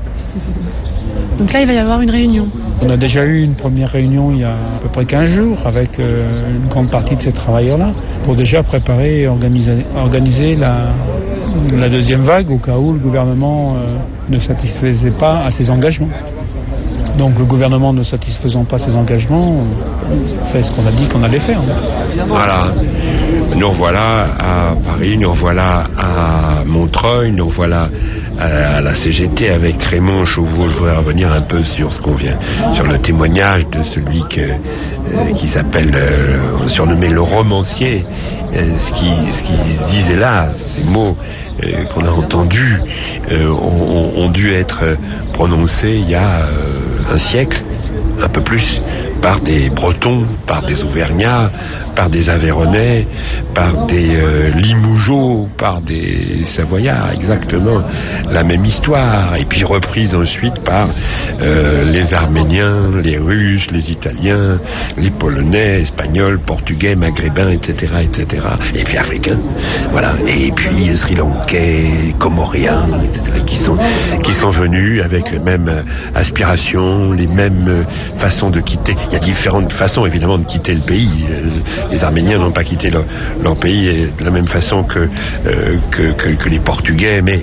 S23: Donc là, il va y avoir une réunion.
S10: On a déjà eu une première réunion il y a à peu près quinze jours avec euh, une grande partie de ces travailleurs-là pour déjà préparer et organiser, organiser la, la deuxième vague au cas où le gouvernement euh, ne satisfaisait pas à ses engagements. Donc le gouvernement ne satisfaisant pas ses engagements, on fait ce qu'on a dit qu'on allait faire.
S7: Voilà. Nous revoilà à Paris, nous revoilà à Montreuil, nous revoilà à la C G T avec Raymond Chauveau. Je voudrais revenir un peu sur ce qu'on vient, sur le témoignage de celui que, euh, qui s'appelle, euh, surnommé le romancier. Euh, ce qui, ce qui se disait là, ces mots euh, qu'on a entendus, euh, ont, ont dû être prononcés il y a euh, un siècle, un peu plus, par des Bretons, par des Auvergnats, par des Aveyronais, par des euh, Limougeaux, par des Savoyards, exactement la même histoire, et puis reprise ensuite par euh, les Arméniens, les Russes, les Italiens, les Polonais, Espagnols, Portugais, Maghrébins, et cetera, et cetera, et puis Africains, voilà, et puis Sri Lankais, Comoriens, et cetera, qui sont qui sont venus avec les mêmes aspirations, les mêmes façons de quitter. Il y a différentes façons évidemment de quitter le pays. Les Arméniens n'ont pas quitté leur, leur pays de la même façon que, euh, que, que, que les Portugais, mais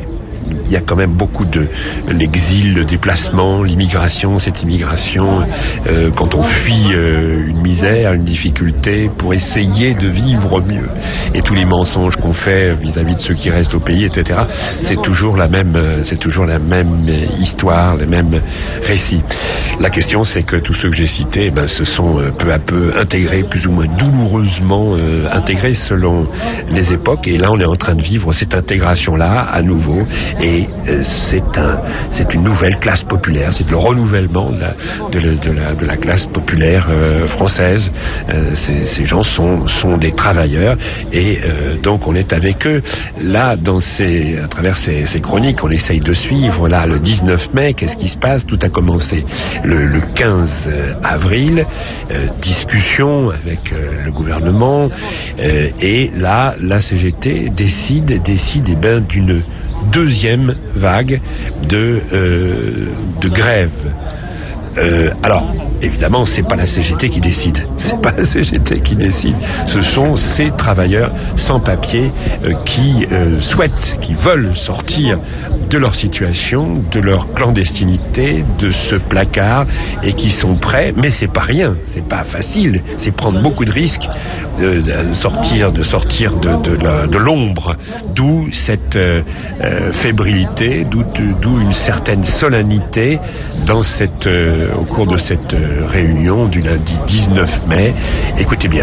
S7: il y a quand même beaucoup de l'exil, le déplacement, l'immigration, cette immigration, euh, quand on fuit euh, une misère, une difficulté pour essayer de vivre mieux. Et tous les mensonges qu'on fait vis-à-vis de ceux qui restent au pays, et cetera, c'est toujours la même, c'est toujours la même histoire, les mêmes récits. La question, c'est que tous ceux que j'ai cités, ben, se sont euh, peu à peu intégrés, plus ou moins douloureusement euh, intégrés selon les époques. Et là, on est en train de vivre cette intégration-là à nouveau. Et euh, c'est un, c'est une nouvelle classe populaire. C'est le renouvellement de la, de la, de la, de la classe populaire euh, française. Euh, ces, ces gens sont, sont des travailleurs. Et euh, donc, on est avec eux. Là, dans ces, à travers ces, ces chroniques, on essaye de suivre. Là, le dix-neuf mai, qu'est-ce qui se passe? Tout a commencé le, le quinze avril. Euh, discussion avec euh, le gouvernement. Euh, et là, la C G T décide, décide eh ben, d'une deuxième vague de, euh, de grève. Euh, alors, évidemment, c'est pas la C G T qui décide. C'est pas la C G T qui décide. Ce sont ces travailleurs sans papier euh, qui euh, souhaitent, qui veulent sortir de leur situation, de leur clandestinité, de ce placard, et qui sont prêts. Mais c'est pas rien. C'est pas facile. C'est prendre beaucoup de risques euh, de sortir, de sortir de, de, la, de l'ombre. D'où cette euh, euh, fébrilité, d'où, d'où une certaine solennité dans cette euh, au cours de cette euh, réunion du lundi dix-neuf mai. Écoutez bien.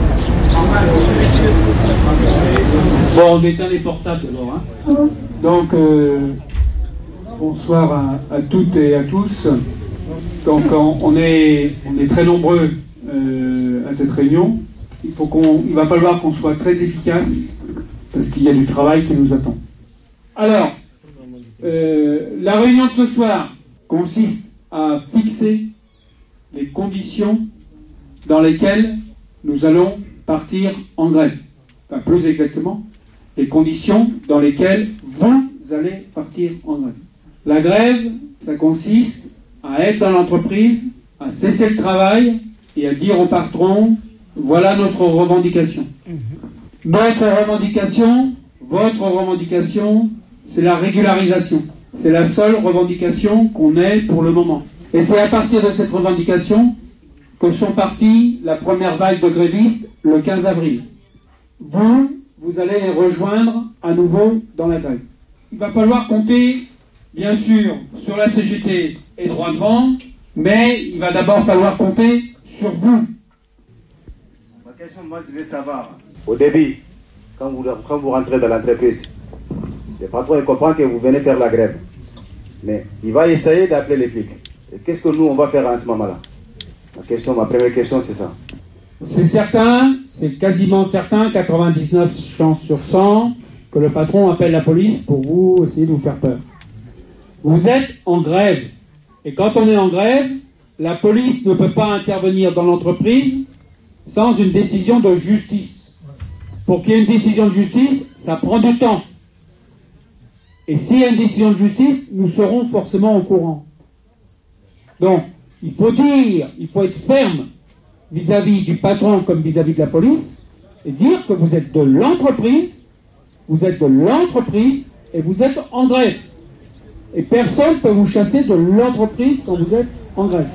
S10: Bon, on éteint les portables d'abord. Hein. Donc, euh, bonsoir à, à toutes et à tous. Donc, on, on, est, on est très nombreux euh, à cette réunion. Il, faut qu'on, il va falloir qu'on soit très efficace parce qu'il y a du travail qui nous attend. Alors, euh, la réunion de ce soir consiste à fixer les conditions dans lesquelles nous allons partir en grève. Enfin, plus exactement, les conditions dans lesquelles vous allez partir en grève. La grève, ça consiste à être dans l'entreprise, à cesser le travail et à dire au patron, voilà notre revendication. Notre revendication, votre revendication, c'est la régularisation. C'est la seule revendication qu'on ait pour le moment. Et c'est à partir de cette revendication que sont parties la première vague de grévistes le quinze avril. Vous, vous allez les rejoindre à nouveau dans la grève. Il va falloir compter, bien sûr, sur la C G T et Droit Devant, mais il va d'abord falloir compter sur vous.
S4: Ma question, moi, je veux savoir, au début, quand vous, quand vous rentrez dans l'entreprise, le patron comprend que vous venez faire la grève. Mais il va essayer d'appeler les flics. Et qu'est-ce que nous, on va faire en ce moment-là? Ma question, ma première question, c'est ça.
S10: C'est certain, c'est quasiment certain, quatre-vingt-dix-neuf chances sur cent, que le patron appelle la police pour vous essayer de vous faire peur. Vous êtes en grève. Et quand on est en grève, la police ne peut pas intervenir dans l'entreprise sans une décision de justice. Pour qu'il y ait une décision de justice, ça prend du temps. Et s'il y a une décision de justice, nous serons forcément au courant. Donc, il faut dire, il faut être ferme vis-à-vis du patron comme vis-à-vis de la police, et dire que vous êtes de l'entreprise, vous êtes de l'entreprise, et vous êtes en grève. Et personne ne peut vous chasser de l'entreprise quand vous êtes en grève.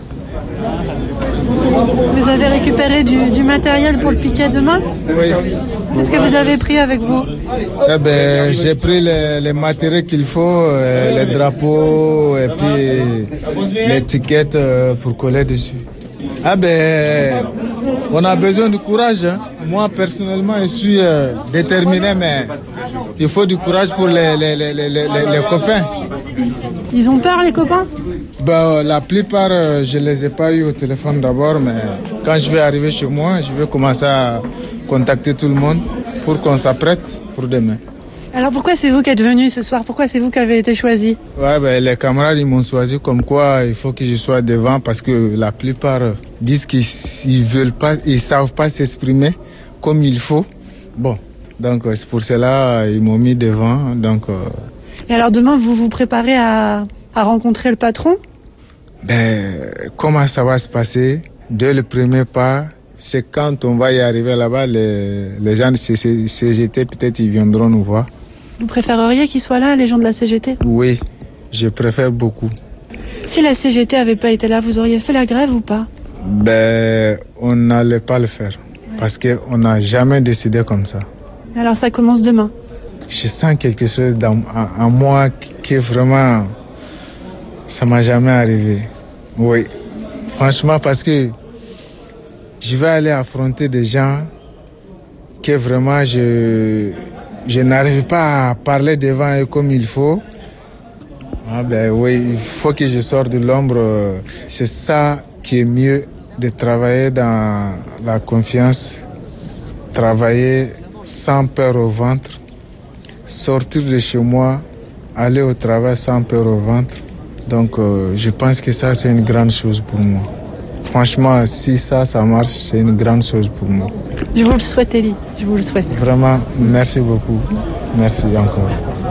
S14: Vous avez récupéré du, du matériel pour le piquet demain?
S5: Oui.
S14: Qu'est-ce que vous avez pris avec vous?
S5: Eh ben, j'ai pris les, les matériaux qu'il faut, euh, les drapeaux et puis l'étiquette euh, pour coller dessus. Ah ben, on a besoin de courage. Hein. Moi, personnellement, je suis euh, déterminé, mais il faut du courage pour les, les, les, les, les, les copains.
S14: Ils ont peur, les copains?
S5: Ben, la plupart, euh, je ne les ai pas eu au téléphone d'abord, mais quand je vais arriver chez moi, je vais commencer à contacter tout le monde pour qu'on s'apprête pour demain.
S23: Alors pourquoi c'est vous qui êtes venu ce soir? Pourquoi c'est vous qui avez été choisi?
S5: Ouais, ben, les camarades ils m'ont choisi comme quoi il faut que je sois devant parce que la plupart disent qu'ils veulent pas, ils savent pas s'exprimer comme il faut. Bon, donc c'est pour cela ils m'ont mis devant. Donc. Euh...
S23: Et alors demain vous vous préparez à, à rencontrer le patron?
S5: Ben comment ça va se passer? Dès le premier pas. C'est quand on va y arriver là-bas, les, les gens de C G T, peut-être, ils viendront nous voir.
S23: Vous préféreriez qu'ils soient là, les gens de la C G T?
S5: Oui, je préfère beaucoup.
S23: Si la C G T avait pas été là, vous auriez fait la grève ou pas?
S5: Ben, on n'allait pas le faire. Parce qu'on n'a jamais décidé comme ça.
S23: Alors ça commence demain.
S5: Je sens quelque chose dans, en, en moi qui est vraiment... Ça m'a jamais arrivé. Oui. Franchement, parce que je vais aller affronter des gens que vraiment je, je n'arrive pas à parler devant eux comme il faut. Ah ben oui, il faut que je sorte de l'ombre. C'est ça qui est mieux, de travailler dans la confiance, travailler sans peur au ventre, sortir de chez moi, aller au travail sans peur au ventre. Donc euh, je pense que ça c'est une grande chose pour moi. Franchement, si ça, ça marche, c'est une grande chose pour moi.
S23: Je vous le souhaite, Elie, je vous le souhaite.
S5: Vraiment, merci beaucoup. Merci encore.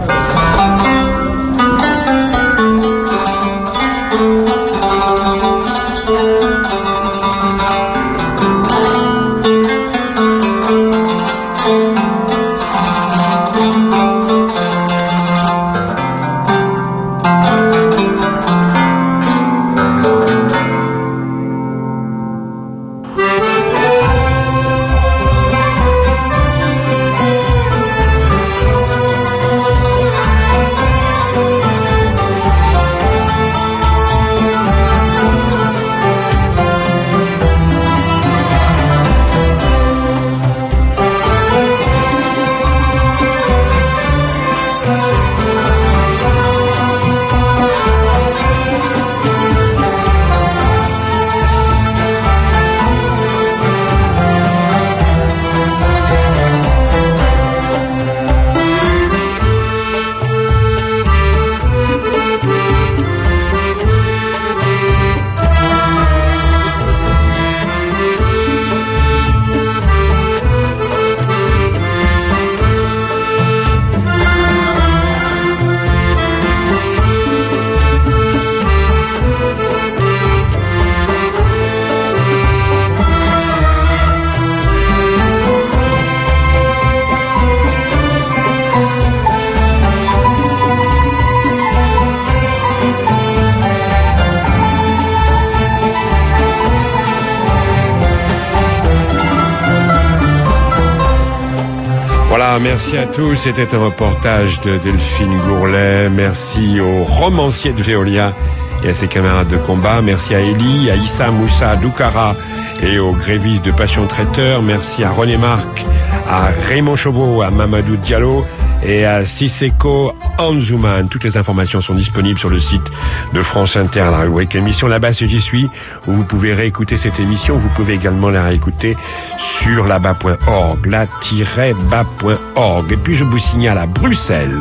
S7: Merci à tous. C'était un reportage de Delphine Gourlet. Merci aux romanciers de Veolia et à ses camarades de combat. Merci à Elie, à Issa Moussa Doukara et aux grévistes de Passion Traiteur. Merci à René Marc, à Raymond Chauveau, à Mamadou Diallo et à Sisseko Anzouman. Toutes les informations sont disponibles sur le site de France Inter, la rubrique émission Là-bas si j'y suis, où vous pouvez réécouter cette émission. Vous pouvez également la réécouter sur là-bas point org, là-bas point org. Et puis je vous signale à Bruxelles,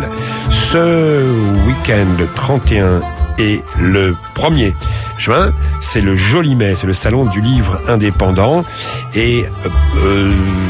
S7: ce week-end le trente et un et le premier juin, c'est le Joli Mai, c'est le salon du livre indépendant. Et euh,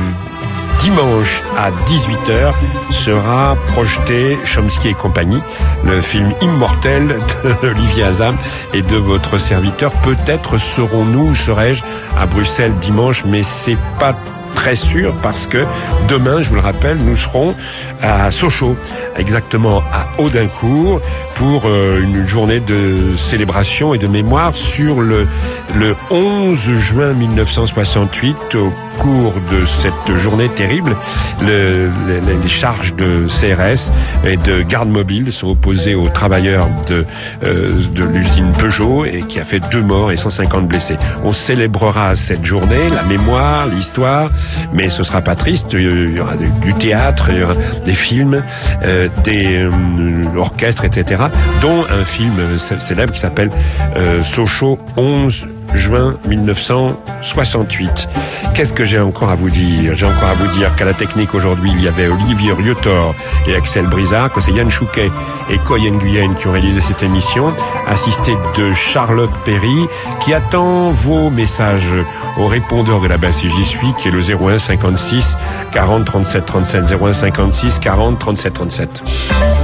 S7: dimanche à dix-huit heures sera projeté Chomsky et compagnie, le film immortel d'Olivier Azam et de votre serviteur. Peut-être serons-nous, serai-je à Bruxelles dimanche, mais c'est pas très sûr parce que demain, je vous le rappelle, nous serons à Sochaux, exactement à Audincourt, pour euh, une journée de célébration et de mémoire sur le, le onze juin mille neuf cent soixante-huit. Au cours de cette journée terrible, le, le, les charges de C R S et de garde mobile sont opposées aux travailleurs de, euh, de l'usine Peugeot, et qui a fait deux morts et cent cinquante blessés. On célébrera cette journée la mémoire, l'histoire, mais ce sera pas triste. Il y aura du théâtre, il y aura des films, euh, des euh, orchestres, et cetera, dont un film célèbre qui s'appelle euh, Sochaux onze juin mille neuf cent soixante-huit. Qu'est-ce que j'ai encore à vous dire? J'ai encore à vous dire qu'à la technique aujourd'hui, il y avait Olivier Riotor et Axel Brizard, que c'est Yann Chouquet et Koy Nguyen qui ont réalisé cette émission, assisté de Charlotte Perry, qui attend vos messages au répondeur de la base si j'y suis, qui est le zéro un cinquante-six quarante trente-sept trente-sept, zéro un cinquante-six quarante trente-sept trente-sept.